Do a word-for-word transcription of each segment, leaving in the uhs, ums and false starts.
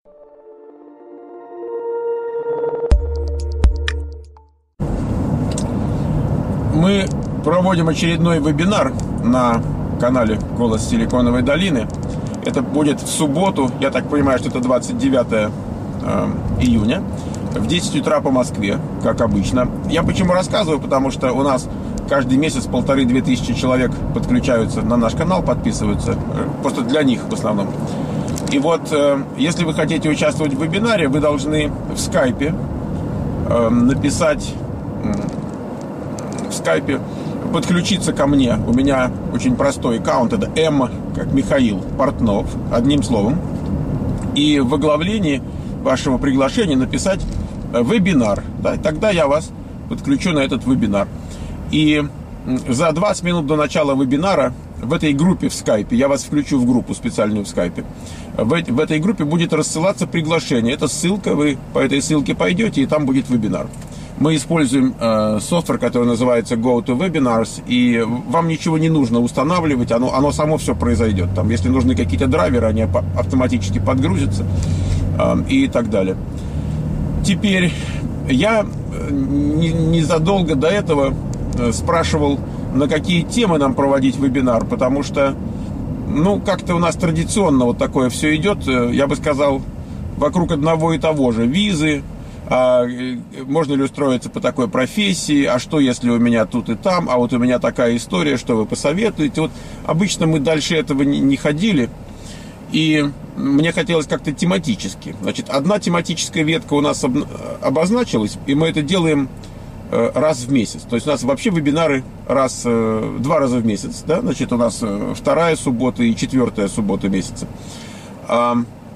Мы проводим очередной вебинар на канале «Голос Силиконовой долины». Это будет в субботу, я так понимаю, что это двадцать девятое июня, в десять утра по Москве, как обычно. Я почему рассказываю? Потому что у нас каждый месяц полторы-две тысячи человек подключаются на наш канал, подписываются, просто для них в основном. И вот, если вы хотите участвовать в вебинаре, вы должны в скайпе написать, в скайпе подключиться ко мне. У меня очень простой аккаунт, это М, как Михаил Портнов, одним словом. И в оглавлении вашего приглашения написать вебинар. Да, тогда я вас подключу на этот вебинар. И за двадцать минут до начала вебинара в этой группе в скайпе, я вас включу в группу специальную в скайпе, в, в этой группе будет рассылаться приглашение. Это ссылка, вы по этой ссылке пойдете, и там будет вебинар. Мы используем э, софтвер, который называется GoToWebinars, и вам ничего не нужно устанавливать, оно, оно само все произойдет. Там, если нужны какие-то драйверы, они автоматически подгрузятся э, и так далее. Теперь я незадолго до этого спрашивал, на какие темы нам проводить вебинар, потому что, ну, как-то у нас традиционно вот такое все идет, я бы сказал, вокруг одного и того же. Визы, а можно ли устроиться по такой профессии, а что если у меня тут и там, а вот у меня такая история, что вы посоветуете. Вот обычно мы дальше этого не, не ходили, и мне хотелось как-то тематически. Значит, одна тематическая ветка у нас об, обозначилась, и мы это делаем э, раз в месяц. То есть у нас вообще вебинары раз, э, два раза в месяц, да? Значит, у нас э, вторая суббота и четвертая суббота месяца. А,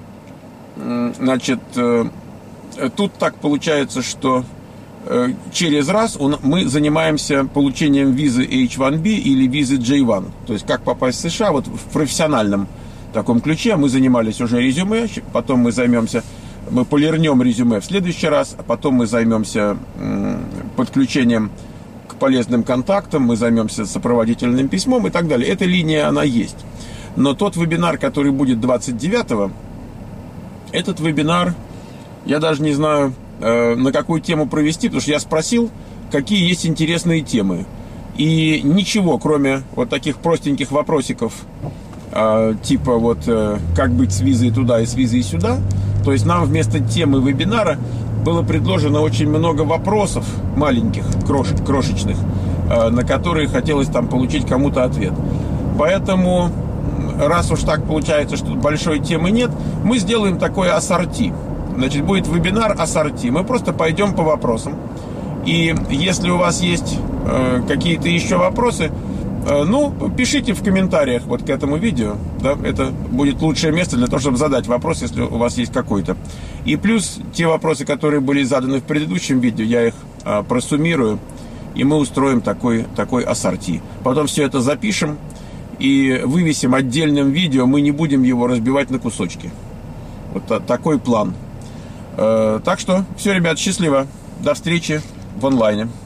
э, значит, э, тут так получается, что э, через раз он, мы занимаемся получением визы эйч один би или визы джей один. То есть как попасть в США вот в профессиональном таком ключе. Мы занимались уже резюме, потом мы займемся, мы полирнем резюме в следующий раз, а потом мы займемся м, подключением к полезным контактам, мы займемся сопроводительным письмом и так далее. Эта линия, она есть. Но тот вебинар, который будет двадцать девятого, этот вебинар, я даже не знаю, э, на какую тему провести, потому что я спросил, какие есть интересные темы. И ничего, кроме вот таких простеньких вопросиков, э, типа вот э, как быть с визой туда и с визой сюда. То есть нам вместо темы вебинара было предложено очень много вопросов маленьких, крош, крошечных, э, на которые хотелось там получить кому-то ответ. Поэтому, раз уж так получается, что большой темы нет, мы сделаем такое ассорти. Значит, будет вебинар ассорти. Мы просто пойдем по вопросам. И если у вас есть э, какие-то еще вопросы, э, ну, пишите в комментариях вот к этому видео. Да? Это будет лучшее место для того, чтобы задать вопрос, если у вас есть какой-то. И плюс те вопросы, которые были заданы в предыдущем видео, я их э, просуммирую, и мы устроим такой, такой ассорти. Потом все это запишем и вывесим отдельным видео. Мы не будем его разбивать на кусочки. Вот такой план. Так что, все, ребят, счастливо. До встречи в онлайне.